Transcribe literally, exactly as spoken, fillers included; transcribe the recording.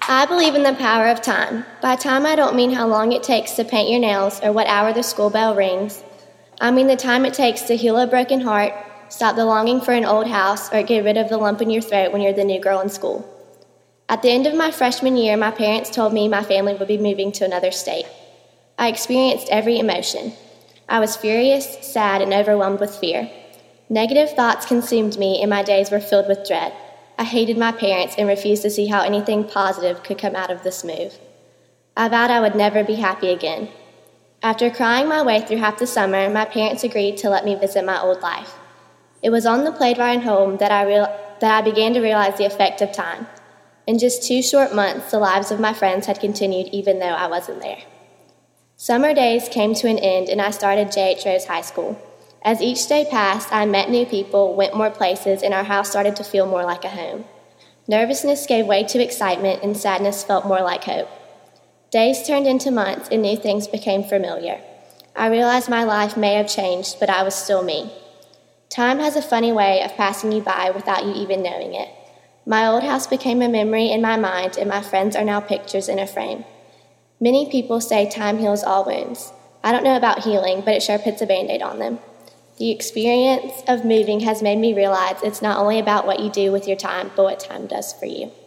I believe in the power of time. By time, I don't mean how long it takes to paint your nails or what hour the school bell rings. I mean the time it takes to heal a broken heart, stop the longing for an old house, or get rid of the lump in your throat when you're the new girl in school. At the end of my freshman year, my parents told me my family would be moving to another state. I experienced every emotion. I was furious, sad, and overwhelmed with fear. Negative thoughts consumed me, and my days were filled with dread. I hated my parents and refused to see how anything positive could come out of this move. I vowed I would never be happy again. After crying my way through half the summer, my parents agreed to let me visit my old life. It was on the plane ride home that I, real- that I began to realize the effect of time. In just two short months, the lives of my friends had continued even though I wasn't there. Summer days came to an end, and I started J H Rose High School. As each day passed, I met new people, went more places, and our house started to feel more like a home. Nervousness gave way to excitement, and sadness felt more like hope. Days turned into months, and new things became familiar. I realized my life may have changed, but I was still me. Time has a funny way of passing you by without you even knowing it. My old house became a memory in my mind, and my friends are now pictures in a frame. Many people say time heals all wounds. I don't know about healing, but it sure puts a Band-Aid on them. The experience of moving has made me realize it's not only about what you do with your time, but what time does for you.